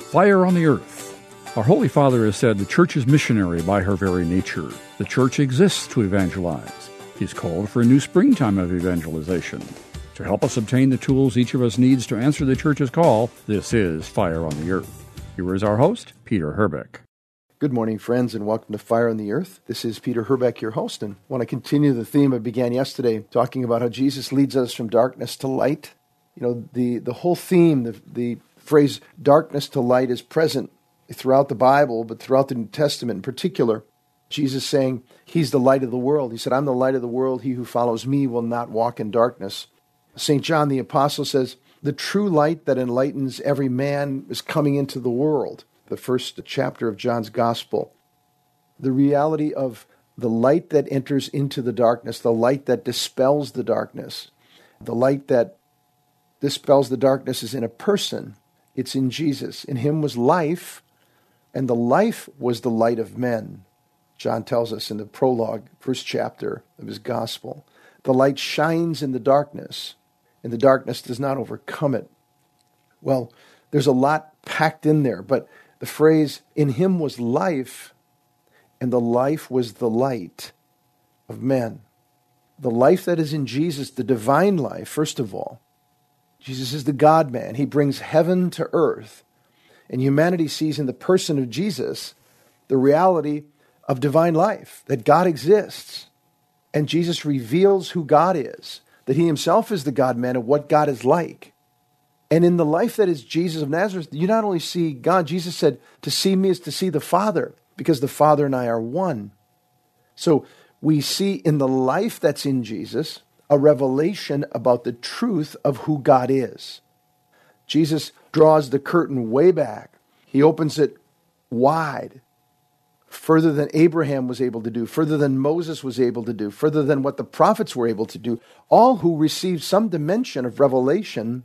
Fire on the Earth. Our Holy Father has said the Church is missionary by her very nature. The Church exists to evangelize. He's called for a new springtime of evangelization. To help us obtain the tools each of us needs to answer the Church's call, this is Fire on the Earth. Here is our host, Peter Herbeck. Good morning, friends, and welcome to Fire on the Earth. This is Peter Herbeck, your host, and I want to continue the theme I began yesterday, talking about how Jesus leads us from darkness to light. You know, the whole theme, the phrase darkness to light is present throughout the Bible, but throughout the New Testament in particular. Jesus saying, He's the light of the world. He said, I'm the light of the world. He who follows me will not walk in darkness. St. John the Apostle says, the true light that enlightens every man is coming into the world. The first chapter of John's Gospel. The reality of the light that enters into the darkness, the light that dispels the darkness. The light that dispels the darkness is in a person. It's in Jesus. In Him was life, and the life was the light of men. John tells us in the prologue, first chapter of his Gospel. The light shines in the darkness, and the darkness does not overcome it. Well, there's a lot packed in there, but the phrase, in Him was life, and the life was the light of men. The life that is in Jesus, the divine life, first of all. Jesus is the God-man. He brings heaven to earth. And humanity sees in the person of Jesus the reality of divine life, that God exists. And Jesus reveals who God is, that He Himself is the God-man and what God is like. And in the life that is Jesus of Nazareth, you not only see God, Jesus said, to see me is to see the Father, because the Father and I are one. So we see in the life that's in Jesus a revelation about the truth of who God is. Jesus draws the curtain way back. He opens it wide, further than Abraham was able to do, further than Moses was able to do, further than what the prophets were able to do, all who received some dimension of revelation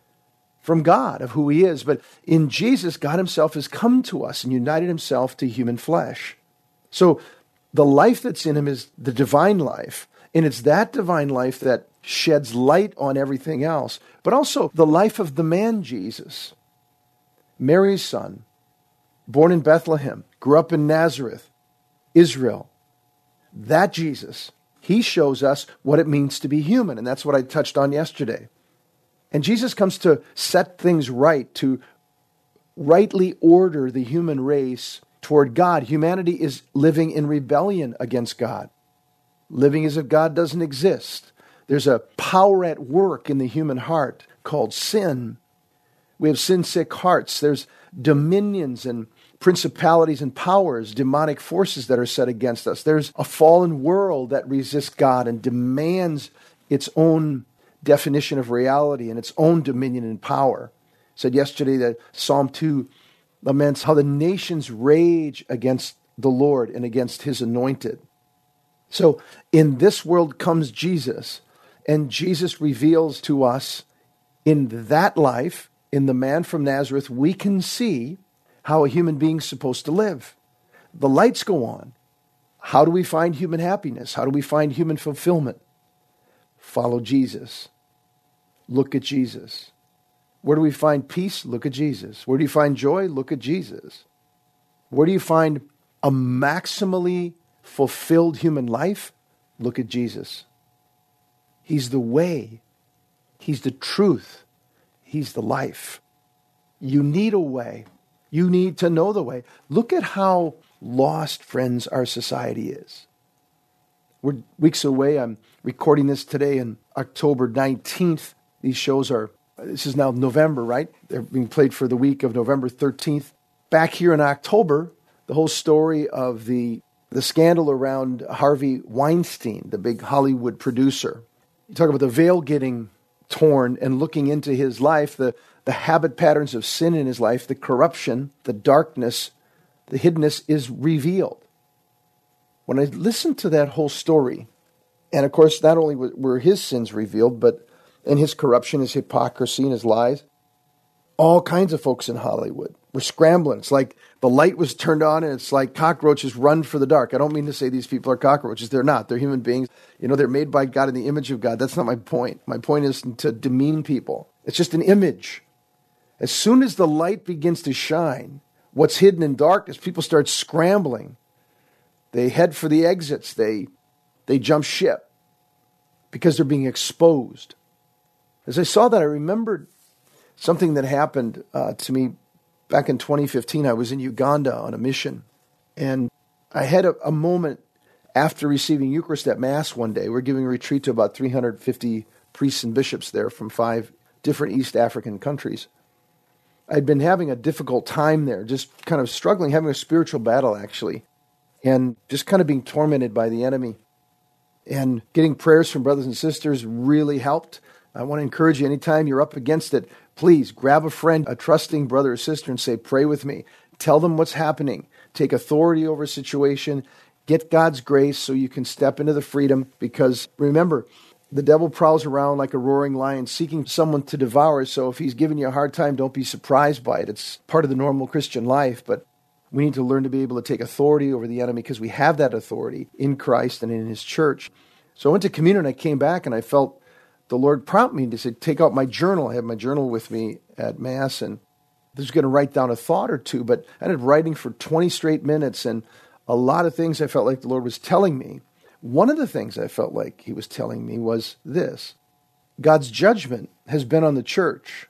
from God, of who He is. But in Jesus, God Himself has come to us and united Himself to human flesh. So the life that's in Him is the divine life, and it's that divine life that sheds light on everything else, but also the life of the man Jesus, Mary's son, born in Bethlehem, grew up in Nazareth, Israel. That Jesus, He shows us what it means to be human, and that's what I touched on yesterday. And Jesus comes to set things right, to rightly order the human race toward God. Humanity is living in rebellion against God, living as if God doesn't exist. There's a power at work in the human heart called sin. We have sin-sick hearts. There's dominions and principalities and powers, demonic forces that are set against us. There's a fallen world that resists God and demands its own definition of reality and its own dominion and power. I said yesterday that Psalm 2 laments how the nations rage against the Lord and against His anointed. So in this world comes Jesus, and Jesus reveals to us in that life, in the man from Nazareth, we can see how a human being's supposed to live. The lights go on. How do we find human happiness? How do we find human fulfillment? Follow Jesus. Look at Jesus. Where do we find peace? Look at Jesus. Where do you find joy? Look at Jesus. Where do you find a maximally fulfilled human life? Look at Jesus. He's the way. He's the truth. He's the life. You need a way. You need to know the way. Look at how lost, friends, our society is. We're weeks away. I'm recording this today on October 19th. These shows this is now November, right? They're being played for the week of November 13th. Back here in October, the whole story of the scandal around Harvey Weinstein, the big Hollywood producer. You talk about the veil getting torn and looking into his life, the habit patterns of sin in his life, the corruption, the darkness, the hiddenness is revealed. When I listened to that whole story, and of course not only were his sins revealed, but and his corruption, his hypocrisy, and his lies. All kinds of folks in Hollywood were scrambling. It's like the light was turned on and it's like cockroaches run for the dark. I don't mean to say these people are cockroaches. They're not. They're human beings. They're made by God in the image of God. That's not my point. My point is to demean people. It's just an image. As soon as the light begins to shine, what's hidden in darkness, people start scrambling. They head for the exits. They jump ship because they're being exposed. As I saw that, I remembered something that happened to me back in 2015. I was in Uganda on a mission, and I had a moment after receiving Eucharist at Mass one day. We're giving a retreat to about 350 priests and bishops there from 5 different East African countries. I'd been having a difficult time there, just kind of struggling, having a spiritual battle, actually, and just kind of being tormented by the enemy. And getting prayers from brothers and sisters really helped. I want to encourage you, anytime you're up against it, please grab a friend, a trusting brother or sister, and say, pray with me. Tell them what's happening. Take authority over a situation. Get God's grace so you can step into the freedom. Because remember, the devil prowls around like a roaring lion seeking someone to devour. So if he's giving you a hard time, don't be surprised by it. It's part of the normal Christian life. But we need to learn to be able to take authority over the enemy because we have that authority in Christ and in his church. So I went to communion and I came back and I felt the Lord prompt me to say, take out my journal. I have my journal with me at Mass, and I was going to write down a thought or two, but I ended up writing for 20 straight minutes, and a lot of things I felt like the Lord was telling me. One of the things I felt like he was telling me was this: God's judgment has been on the church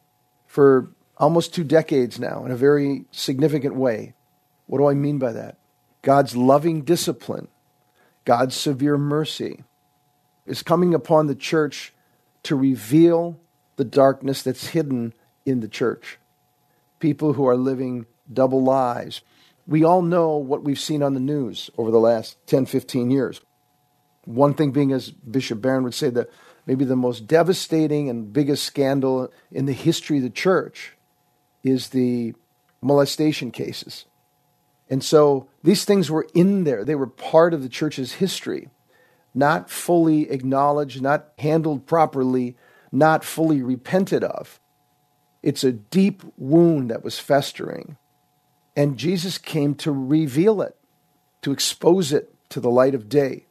for almost 2 decades now in a very significant way. What do I mean by that? God's loving discipline, God's severe mercy is coming upon the church to reveal the darkness that's hidden in the church. People who are living double lives. We all know what we've seen on the news over the last 10, 15 years. One thing being, as Bishop Barron would say, that maybe the most devastating and biggest scandal in the history of the church is the molestation cases. And so these things were in there. They were part of the church's history, not fully acknowledged, not handled properly, not fully repented of. It's a deep wound that was festering. And Jesus came to reveal it, to expose it to the light of day,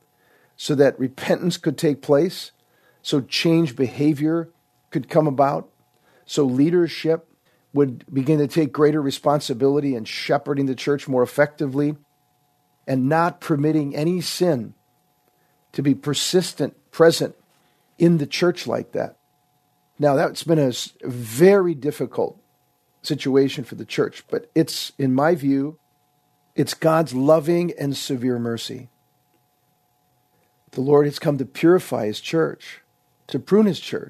so that repentance could take place, so change behavior could come about, so leadership would begin to take greater responsibility in shepherding the church more effectively, and not permitting any sin to be persistent, present in the church like that. Now, that's been a very difficult situation for the church, but it's, in my view, it's God's loving and severe mercy. The Lord has come to purify his church, to prune his church.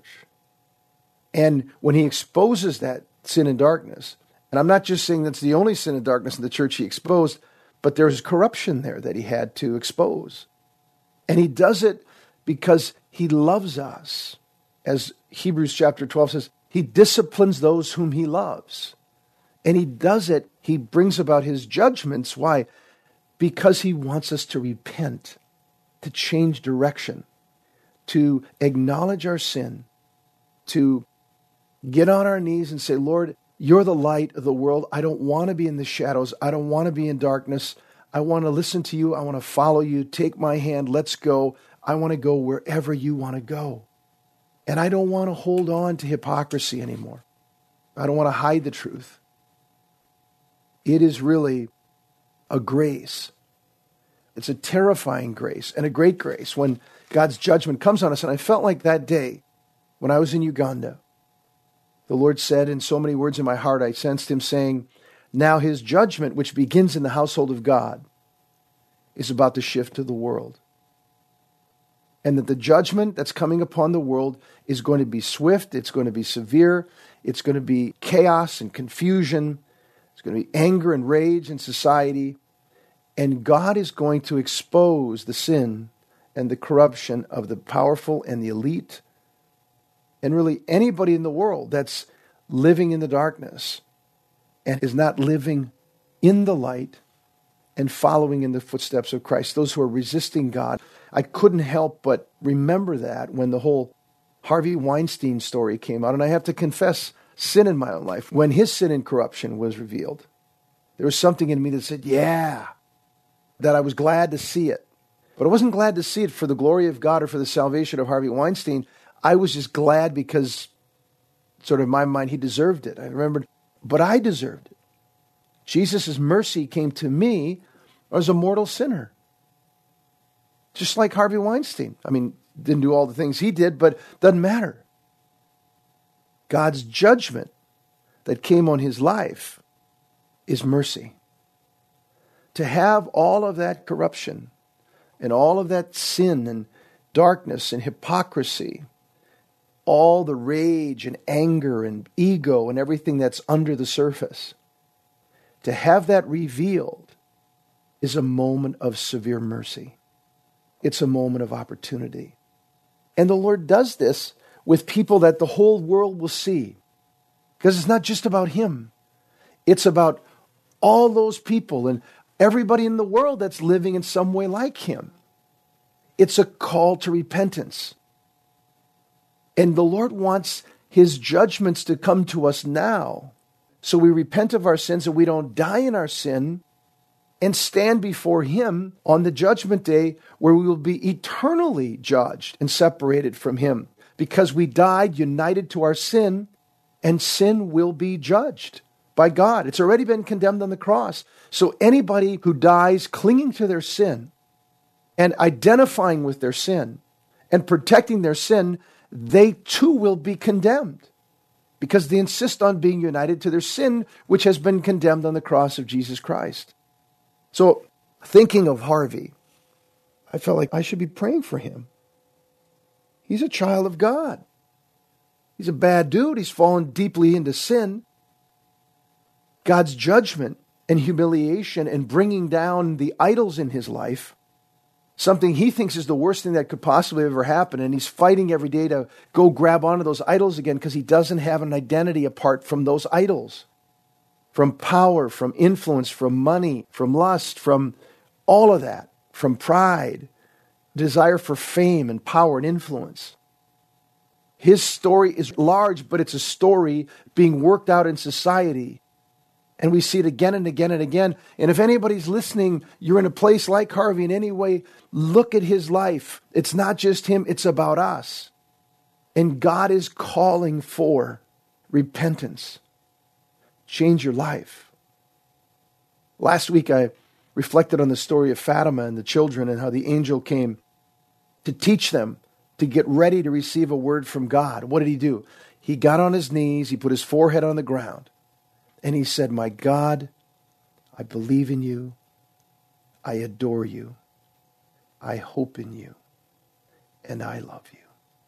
And when he exposes that sin and darkness, and I'm not just saying that's the only sin and darkness in the church he exposed, but there's corruption there that he had to expose. And he does it because he loves us. As Hebrews chapter 12 says, he disciplines those whom he loves. And he does it, he brings about his judgments. Why? Because he wants us to repent, to change direction, to acknowledge our sin, to get on our knees and say, Lord, you're the light of the world. I don't want to be in the shadows. I don't want to be in darkness. I want to listen to you. I want to follow you. Take my hand. Let's go. I want to go wherever you want to go. And I don't want to hold on to hypocrisy anymore. I don't want to hide the truth. It is really a grace. It's a terrifying grace and a great grace when God's judgment comes on us. And I felt like that day when I was in Uganda, the Lord said in so many words in my heart, I sensed him saying, now his judgment, which begins in the household of God, is about to shift to the world. And that the judgment that's coming upon the world is going to be swift, it's going to be severe, it's going to be chaos and confusion, it's going to be anger and rage in society, and God is going to expose the sin and the corruption of the powerful and the elite, and really anybody in the world that's living in the darkness and is not living in the light and following in the footsteps of Christ, those who are resisting God. I couldn't help but remember that when the whole Harvey Weinstein story came out, and I have to confess sin in my own life. When his sin and corruption was revealed, there was something in me that said, yeah, that I was glad to see it. But I wasn't glad to see it for the glory of God or for the salvation of Harvey Weinstein. I was just glad because sort of in my mind, he deserved it. I remembered, but I deserved it. Jesus' mercy came to me as a mortal sinner. Just like Harvey Weinstein. I mean, didn't do all the things he did, but doesn't matter. God's judgment that came on his life is mercy. To have all of that corruption and all of that sin and darkness and hypocrisy, all the rage and anger and ego and everything that's under the surface, to have that revealed is a moment of severe mercy. It's a moment of opportunity. And the Lord does this with people that the whole world will see. Because it's not just about him. It's about all those people and everybody in the world that's living in some way like him. It's a call to repentance. And the Lord wants his judgments to come to us now. So we repent of our sins and we don't die in our sin and stand before him on the judgment day where we will be eternally judged and separated from him. Because we died united to our sin, and sin will be judged by God. It's already been condemned on the cross. So anybody who dies clinging to their sin and identifying with their sin and protecting their sin, they too will be condemned because they insist on being united to their sin, which has been condemned on the cross of Jesus Christ. So thinking of Harvey, I felt like I should be praying for him. He's a child of God. He's a bad dude. He's fallen deeply into sin. God's judgment and humiliation and bringing down the idols in his life, something he thinks is the worst thing that could possibly ever happen, and he's fighting every day to go grab onto those idols again because he doesn't have an identity apart from those idols. From power, from influence, from money, from lust, from all of that, from pride, desire for fame and power and influence. His story is large, but it's a story being worked out in society. And we see it again and again and again. And if anybody's listening, you're in a place like Harvey in any way, look at his life. It's not just him, it's about us. And God is calling for repentance. Change your life. Last week I reflected on the story of Fatima and the children and how the angel came to teach them to get ready to receive a word from God. What did he do? He got on his knees, he put his forehead on the ground, and he said, "My God, I believe in you. I adore you. I hope in you. And I love you."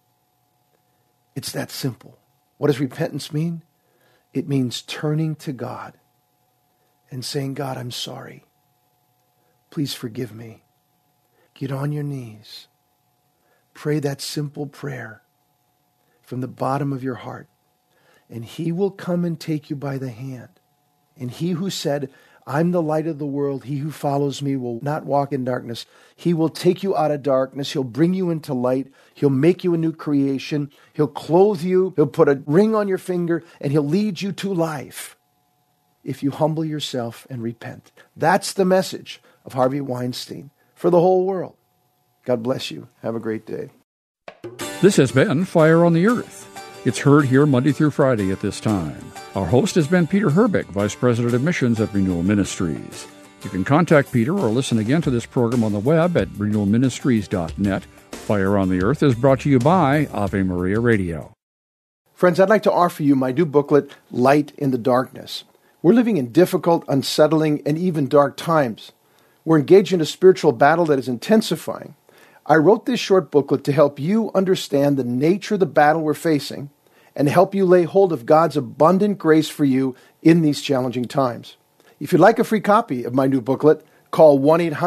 It's that simple. What does repentance mean? It means turning to God and saying, "God, I'm sorry. Please forgive me." Get on your knees. Pray that simple prayer from the bottom of your heart. And he will come and take you by the hand. And he who said, "I'm the light of the world. He who follows me will not walk in darkness." He will take you out of darkness. He'll bring you into light. He'll make you a new creation. He'll clothe you. He'll put a ring on your finger, and he'll lead you to life if you humble yourself and repent. That's the message of Harvey Weinstein for the whole world. God bless you. Have a great day. This has been Fire on the Earth. It's heard here Monday through Friday at this time. Our host has been Peter Herbeck, Vice President of Missions at Renewal Ministries. You can contact Peter or listen again to this program on the web at renewalministries.net. Fire on the Earth is brought to you by Ave Maria Radio. Friends, I'd like to offer you my new booklet, Light in the Darkness. We're living in difficult, unsettling, and even dark times. We're engaged in a spiritual battle that is intensifying. I wrote this short booklet to help you understand the nature of the battle we're facing and help you lay hold of God's abundant grace for you in these challenging times. If you'd like a free copy of my new booklet, call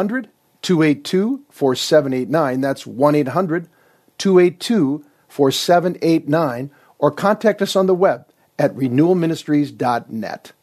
1-800-282-4789. That's 1-800-282-4789, or contact us on the web at renewalministries.net.